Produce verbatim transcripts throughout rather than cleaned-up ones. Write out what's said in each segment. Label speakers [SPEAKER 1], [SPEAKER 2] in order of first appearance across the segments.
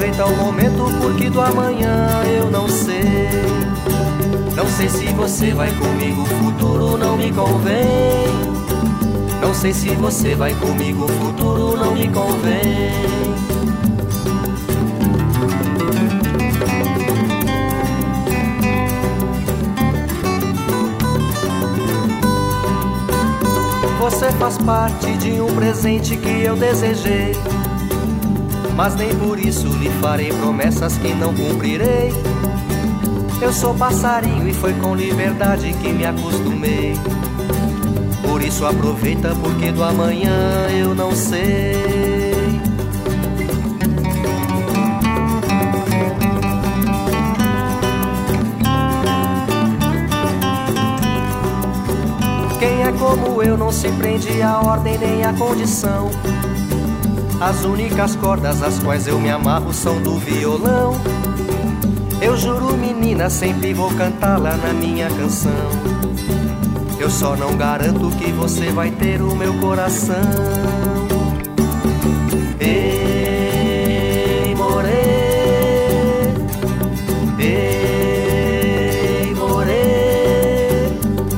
[SPEAKER 1] Aproveita o momento porque do amanhã eu não sei. Não sei se você vai comigo, o futuro não me convém. Não sei se você vai comigo, o futuro não me convém. Você faz parte de um presente que eu desejei, mas nem por isso lhe farei promessas que não cumprirei. Eu sou passarinho e foi com liberdade que me acostumei. Por isso aproveita porque do amanhã eu não sei. Quem é como eu não se prende à ordem nem à condição. As únicas cordas às quais eu me amarro são do violão. Eu juro, menina, sempre vou cantá-la na minha canção. Eu só não garanto que você vai ter o meu coração. Ei, morê, ei, morê,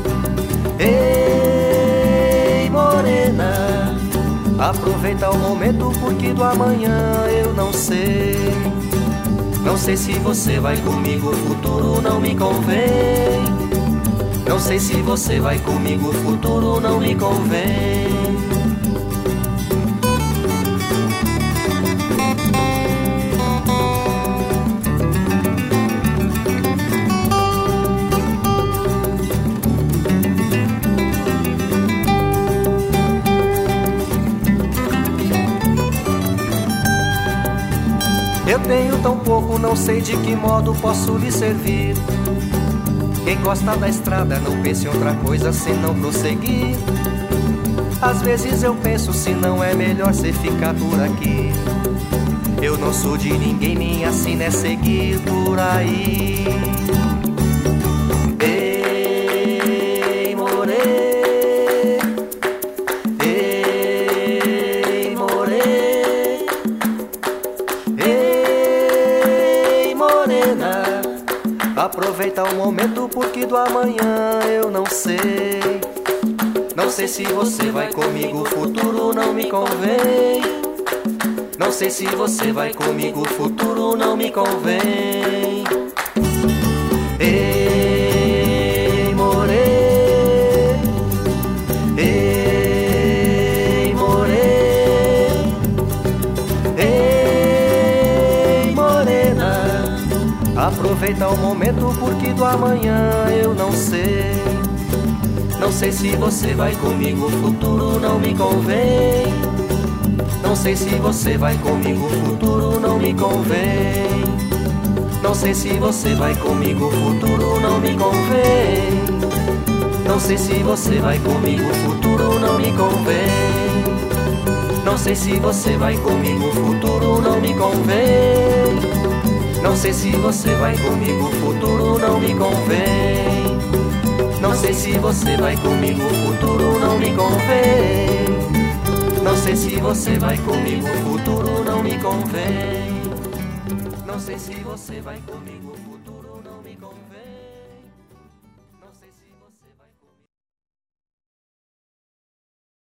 [SPEAKER 1] ei, morena. Aproveita o momento porque do amanhã eu não sei. Não sei se você vai comigo, o futuro não me convém. Não sei se você vai comigo, o futuro não me convém. Eu tenho tão pouco, não sei de que modo posso lhe servir. Quem gosta da estrada não pense em outra coisa senão prosseguir. Às vezes eu penso se não é melhor cê ficar por aqui. Eu não sou de ninguém, minha sina é seguir por aí. Ei, morê, ei, morê, ei, morena. Aproveita o momento porque do amanhã eu não sei. Não sei se você vai comigo, o futuro não me convém. Não sei se você vai comigo, o futuro não me convém. Ei, morê, ei, morê, ei, morena. Aproveita o momento porque do amanhã eu não sei. Não sei se você vai comigo, o futuro não me convém. Não sei se você vai comigo, o futuro não me convém. Não sei se você vai comigo, o futuro não me convém. Não sei se você vai comigo, o futuro não me convém. Não sei se você vai comigo, o futuro não me convém. Não sei se você vai comigo, o futuro não me convém. Não sei se você vai comigo, o futuro não me convém. Não sei se você vai comigo, o futuro não me convém. Não sei se você vai comigo.